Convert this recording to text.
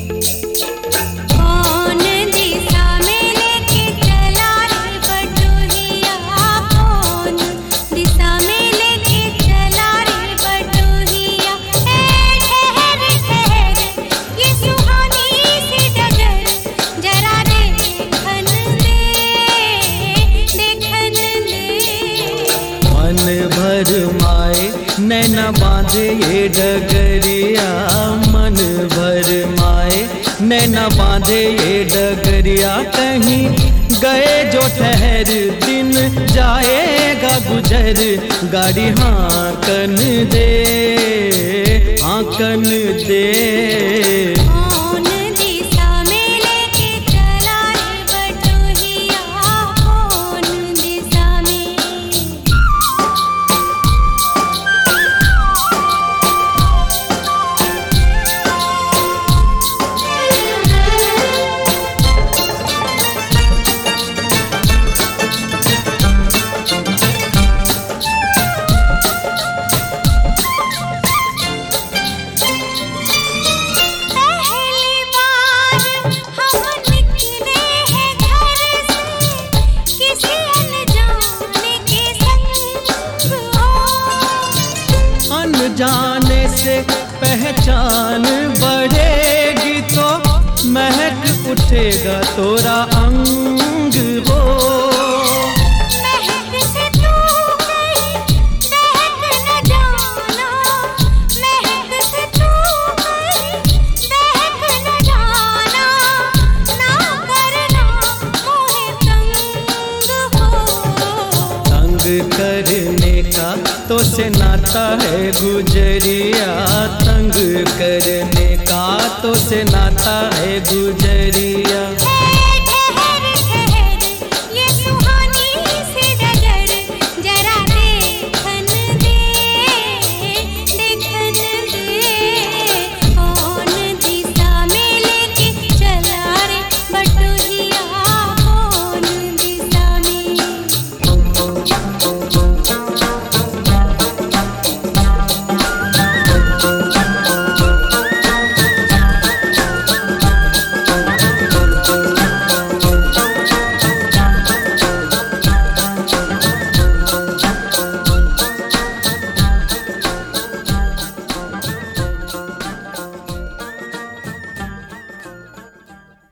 कौन दिशा में लेके चला रे बटोहिया, कौन दिशा में लेके चला रे बटोहिया। ठहर ठहर ये सुहानी सी डगर, जरा देखन दे, देखन दे। मन भर माए नैना बांधे ये डगरिया, मन भर माए नैना बांधे ये डगरिया। कहीं गए जो ठहर दिन जाएगा गुजर, गाड़ी हाँकन दे, हाँकन दे। कौन दिशा में लेके चला रे बटोहिया, कौन दिशा में। पहली बार हम निकले हैं घर से, किसी अनजाने के संग हो। अनजाने से पहचान बढ़ेगी तो महक उठेगा तोरा अंग हो। महक से तू कहीं बहक न जाना, महक से तू कहीं बहक न जाना। ना करना मोहे तंग हो। तंग करने का तो से नाता है गुजरिया, तंग करने का तो से नाता है गुजरिया।